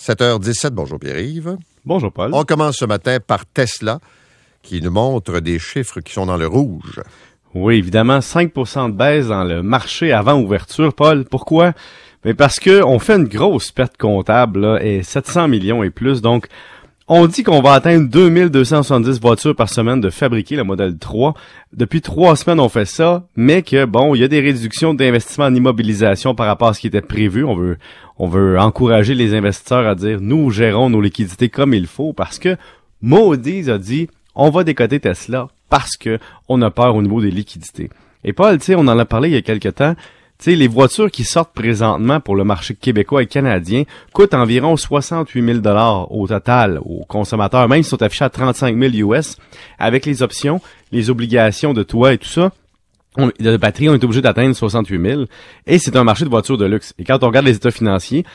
7h17, bonjour Pierre-Yves. Bonjour Paul. On commence ce matin par Tesla, qui nous montre des chiffres qui sont dans le rouge. Oui, évidemment, 5% de baisse dans le marché avant ouverture, Paul. Pourquoi? Mais parce que on fait une grosse perte comptable, là, et 700 millions et plus, donc on dit qu'on va atteindre 2270 voitures par semaine de fabriquer le modèle 3. Depuis 3 semaines, on fait ça, mais que, bon, il y a des réductions d'investissement en immobilisation par rapport à ce qui était prévu. On veut encourager les investisseurs à dire, nous gérons nos liquidités comme il faut, parce que Moody's a dit, on va décoter Tesla parce que on a peur au niveau des liquidités. Et Paul, tu sais, on en a parlé il y a quelque temps. Tu sais, les voitures qui sortent présentement pour le marché québécois et canadien coûtent environ 68 000 $ au total aux consommateurs. Même s'ils sont affichés à 35 000 US, avec les options, les obligations de toit et tout ça, de batterie, on est obligé d'atteindre 68 000. Et c'est un marché de voitures de luxe. Et quand on regarde les états financiers,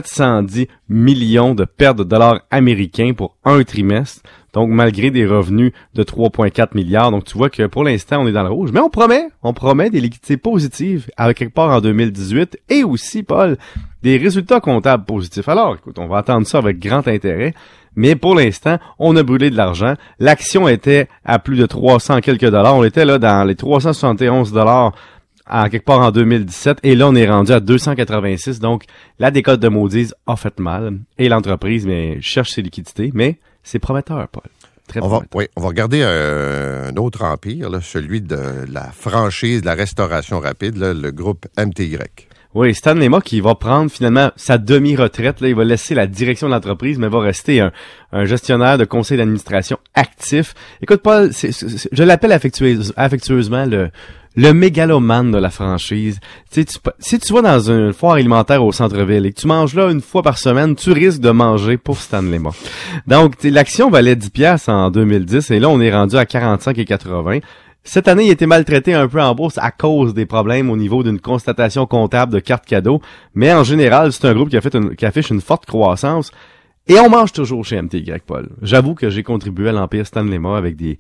710 millions de pertes de dollars américains pour un trimestre. Donc, malgré des revenus de 3,4 milliards. Donc, tu vois que pour l'instant, on est dans le rouge. Mais on promet des liquidités positives à quelque part en 2018 et aussi, Paul, des résultats comptables positifs. Alors, écoute, on va attendre ça avec grand intérêt. Mais pour l'instant, on a brûlé de l'argent. L'action était à plus de 300 quelques dollars. On était là dans les 371 $ à quelque part en 2017. Et là, on est rendu à 286. Donc, la décote de Moody's a fait mal. Et l'entreprise, cherche ses liquidités. Mais c'est prometteur, Paul. Très prometteur. On va regarder un autre empire, là, celui de la franchise de la restauration rapide, là, le groupe MTY. Oui, Stan Lemma qui va prendre finalement sa demi-retraite. Là, il va laisser la direction de l'entreprise, mais va rester un gestionnaire de conseil d'administration actif. Écoute, Paul, je l'appelle affectueusement le mégalomane de la franchise. Tu sais, si tu vas dans une foire alimentaire au centre-ville et que tu manges là une fois par semaine, tu risques de manger pour Stan Lemma. Donc, l'action valait 10 $ en 2010 et là, on est rendu à 45,80 $. Cette année, il a été maltraité un peu en bourse à cause des problèmes au niveau d'une constatation comptable de cartes cadeaux. Mais en général, c'est un groupe qui affiche une forte croissance. Et on mange toujours chez MTY, Paul. J'avoue que j'ai contribué à l'empire Stan Lemma avec des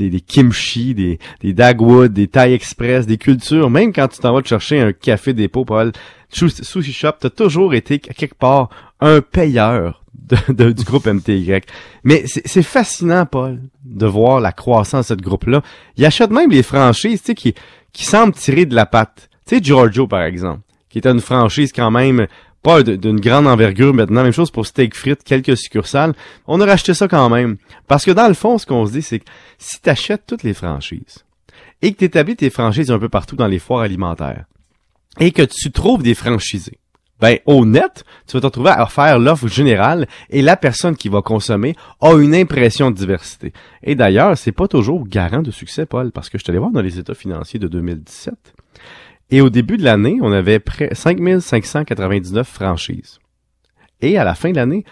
kimchi, des Dagwood, des Thai Express, des cultures. Même quand tu t'en vas te chercher un café dépôt, Paul, Sushi Shop, t'as toujours été quelque part un payeur du groupe MTY. Mais c'est fascinant, Paul, de voir la croissance de ce groupe-là. Il achète même les franchises, tu sais, qui semblent tirer de la patte. Tu sais, Giorgio, par exemple, qui était une franchise quand même pas d'une grande envergure maintenant. Même chose pour Steak Frites, quelques succursales. On a racheté ça quand même. Parce que dans le fond, ce qu'on se dit, c'est que si tu achètes toutes les franchises et que tu établis tes franchises un peu partout dans les foires alimentaires et que tu trouves des franchisés, ben, au net, tu vas te retrouver à faire l'offre générale et la personne qui va consommer a une impression de diversité. Et d'ailleurs, c'est pas toujours garant de succès, Paul, parce que je suis allé voir dans les états financiers de 2017. Et au début de l'année, on avait près 5599 franchises. Et à la fin de l'année,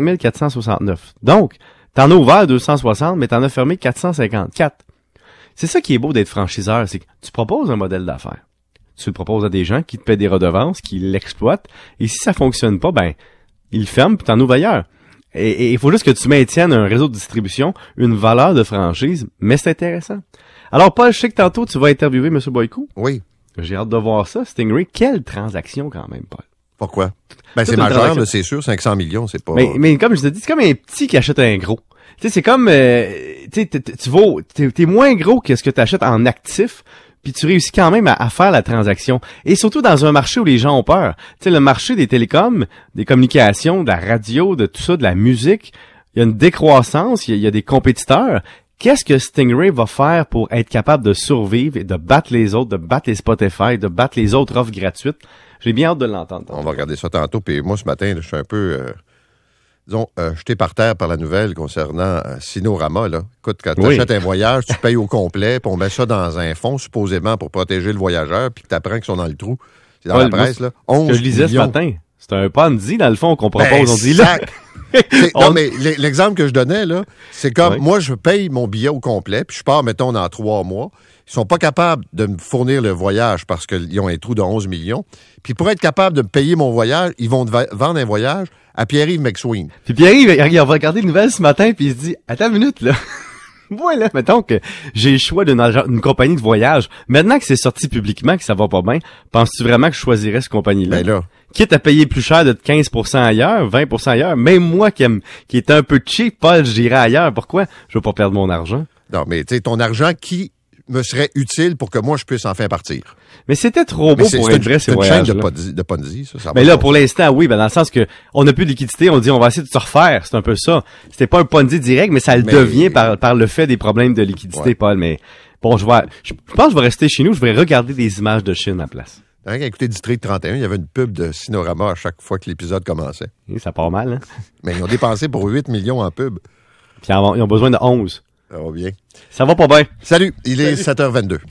5469. Donc, t'en as ouvert 260, mais t'en as fermé 454. C'est ça qui est beau d'être franchiseur, c'est que tu proposes un modèle d'affaires. Tu le proposes à des gens qui te paient des redevances, qui l'exploitent, et si ça fonctionne pas, ben, ils le ferment puis t'en ouvres ailleurs. Et il faut juste que tu maintiennes un réseau de distribution, une valeur de franchise, mais c'est intéressant. Alors, Paul, je sais que tantôt, tu vas interviewer M. Boyko. Oui. J'ai hâte de voir ça, Stingray. Quelle transaction quand même, Paul. Pourquoi? Ben, c'est majeur, là, c'est sûr, 500 millions, c'est pas... Mais comme je te dis, c'est comme un petit qui achète un gros. Tu sais, c'est comme, t'es moins gros que ce que tu achètes en actif, puis tu réussis quand même à faire la transaction. Et surtout dans un marché où les gens ont peur. Tu sais, le marché des télécoms, des communications, de la radio, de tout ça, de la musique, il y a une décroissance, il y a des compétiteurs. Qu'est-ce que Stingray va faire pour être capable de survivre et de battre les autres, de battre les Spotify, de battre les autres offres gratuites? J'ai bien hâte de l'entendre. On va regarder ça tantôt. Puis moi, ce matin, là, je suis un peu... jeté par terre par la nouvelle concernant Sinorama, là. Écoute, quand tu achètes un voyage, tu payes au complet, puis on met ça dans un fonds, supposément, pour protéger le voyageur, puis que tu apprends qu'ils sont dans le trou. C'est dans la presse, là. 11 que je lisais millions. Ce matin, c'est un Ponzi, dans le fond, qu'on propose. Ben, on dit là. Non, mais l'exemple que je donnais, là, c'est comme, moi, je paye mon billet au complet, puis je pars, mettons, dans 3 mois. Ils sont pas capables de me fournir le voyage parce qu'ils ont un trou de 11 millions. Puis pour être capable de me payer mon voyage, ils vont vendre un voyage à Pierre-Yves McSween. Puis Pierre-Yves, il va regarder les nouvelles ce matin, puis il se dit, attends une minute, là. Moi, là, mettons que j'ai le choix d'une compagnie de voyage. Maintenant que c'est sorti publiquement, que ça va pas bien, penses-tu vraiment que je choisirais cette compagnie-là? Ben là. Quitte à payer plus cher de 15% ailleurs, 20% ailleurs, même moi qui est un peu cheap, Paul, j'irais ailleurs. Pourquoi? Je veux pas perdre mon argent. Non, mais tu sais, ton argent qui me serait utile pour que moi, je puisse enfin partir. Mais c'était trop beau pour être vrai, ces voyages. C'est une chaîne de Ponzi, ça. Mais là, pour l'instant, oui, ben dans le sens que on n'a plus de liquidité, on dit on va essayer de se refaire. C'est un peu ça. C'était pas un Ponzi direct, mais ça le devient par le fait des problèmes de liquidité, Paul. Mais bon, je pense que je vais rester chez nous, je vais regarder des images de Chine à la place. Quand j'ai écouté District 31, il y avait une pub de Cinorama à chaque fois que l'épisode commençait. Et ça part mal, hein? Mais ils ont dépensé pour 8 millions en pub. Puis ils ont besoin de 11. Ça va bien. Ça va pas bien. Salut, il est 7h22.